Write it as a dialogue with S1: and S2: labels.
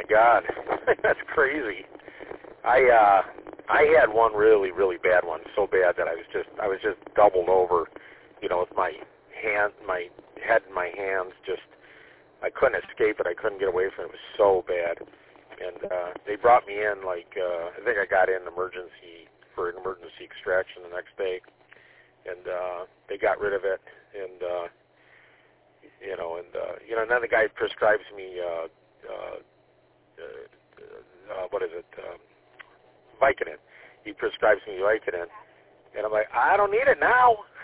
S1: God, that's crazy. I had one really, really bad one, so bad that I was just doubled over, with my head in my hands. Just I couldn't escape it. I couldn't get away from it. It was so bad. And they brought me in I think I got in for an emergency extraction the next day, and they got rid of it. And and then the guy prescribes me what is it? Vicodin. He prescribes me Vicodin, and I'm like, I don't need it now.